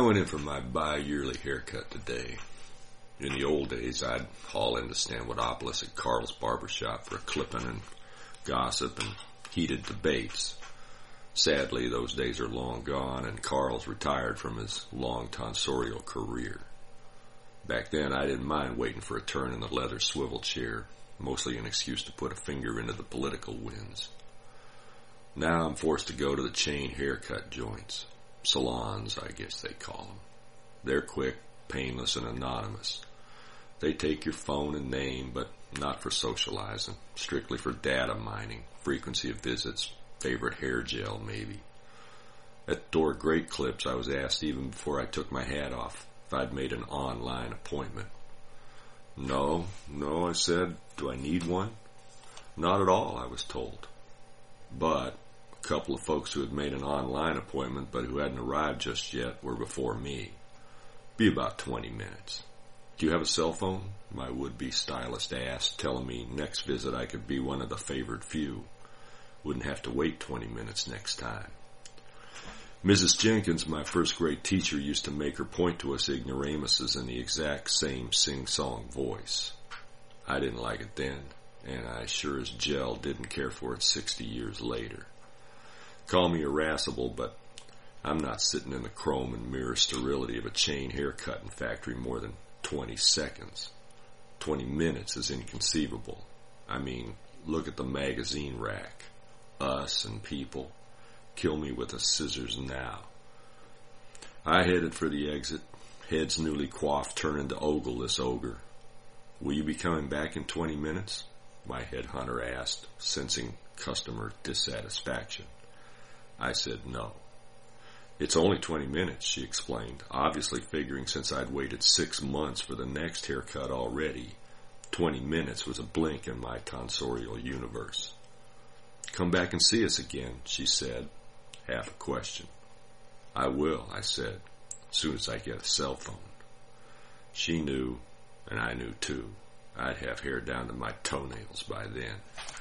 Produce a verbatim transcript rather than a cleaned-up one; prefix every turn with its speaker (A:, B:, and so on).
A: went in for my bi-yearly haircut today. In the old days, I'd haul into Stanwodopolis at Carl's barbershop for a clipping and gossip and heated debates. Sadly, those days are long gone, and Carl's retired from his long tonsorial career. Back then, I didn't mind waiting for a turn in the leather swivel chair, mostly an excuse to put a finger into the political winds. Now I'm forced to go to the chain haircut joints. Salons, I guess they call them. They're quick, painless, and anonymous. They take your phone and name, but not for socializing, strictly for data mining, frequency of visits, favorite hair gel, maybe. At Door Great Clips, I was asked even before I took my hat off if I'd made an online appointment. No, no, I said, do I need one? Not at all, I was told. But a couple of folks who had made an online appointment but who hadn't arrived just yet were before me. Be about twenty minutes. Do you have a cell phone? My would-be stylist asked, telling me next visit I could be one of the favored few. Wouldn't have to wait twenty minutes next time. Missus Jenkins, my first grade teacher, used to make her point to us ignoramuses in the exact same sing-song voice. I didn't like it then, and I sure as gel didn't care for it sixty years later. Call me irascible, but I'm not sitting in the chrome and mirror sterility of a chain haircutting factory more than twenty seconds. Twenty minutes is inconceivable. I mean, look at the magazine rack. Us and People. Kill me with the scissors now. I headed for the exit, heads newly coiffed turning to ogle this ogre. Will you be coming back in twenty minutes? My headhunter asked, sensing customer dissatisfaction. I said no. It's only twenty minutes, she explained, obviously figuring since I'd waited six months for the next haircut already, twenty minutes was a blink in my tonsorial universe. Come back and see us again, she said, half a question. I will, I said, as soon as I get a cell phone. She knew, and I knew too, I'd have hair down to my toenails by then.